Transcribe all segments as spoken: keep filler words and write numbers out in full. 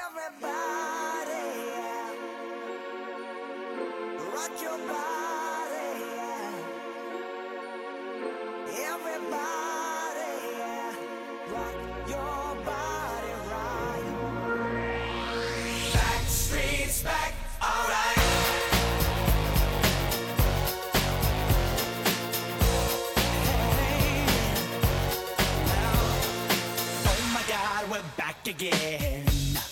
Everybody, rock your body. Everybody, rock your body right. Back streets back, alright. Hey, now, oh my God, we're back again.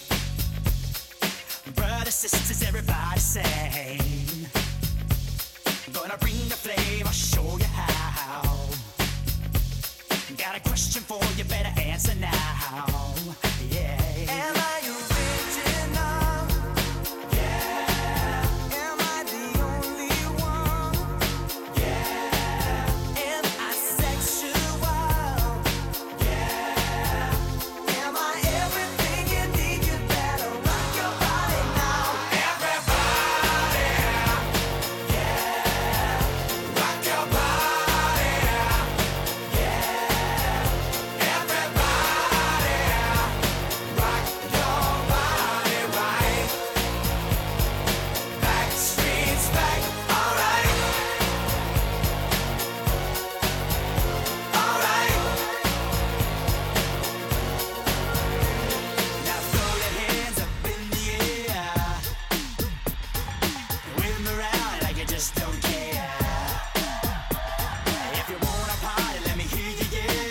Brothers, sisters, everybody sing. Gonna bring the flame, I'll show you how. Got a question for you, better answer now. Yeah. Am I original? Yeah. Am I the only one? Yeah. Am I sexual? Yeah. Am I everything you need? You better rock your body now. Everybody, yeah. Rock your body, yeah. Everybody, rock your body right. Back streets back, alright. Alright. Now throw your hands up in the air. Wave 'em around like you just don't care. If you wanna party, let me hear you, yeah.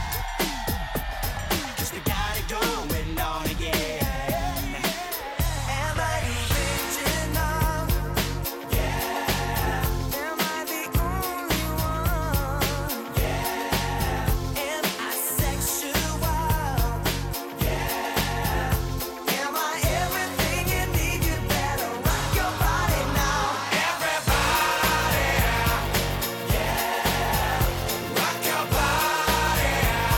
'Cause we got it going on again. Am I original? Yeah. Am I the only one? Yeah. Am I sexual? Yeah. Am I everything you need? You better rock your body now. Everybody, yeah. Rock your body,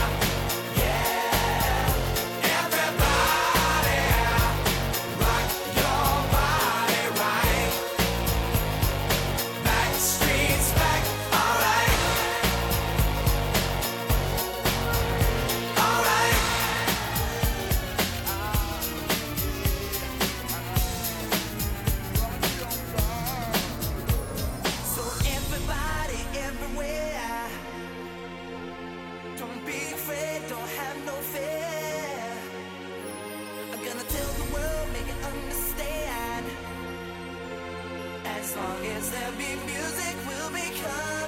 yeah. Everybody, rock your body right. Back streets back, alright. Alright. So everybody, everywhere, don't be afraid, don't have no fear. I'm gonna tell the world, make it understand. As long as there be music, we'll be kind.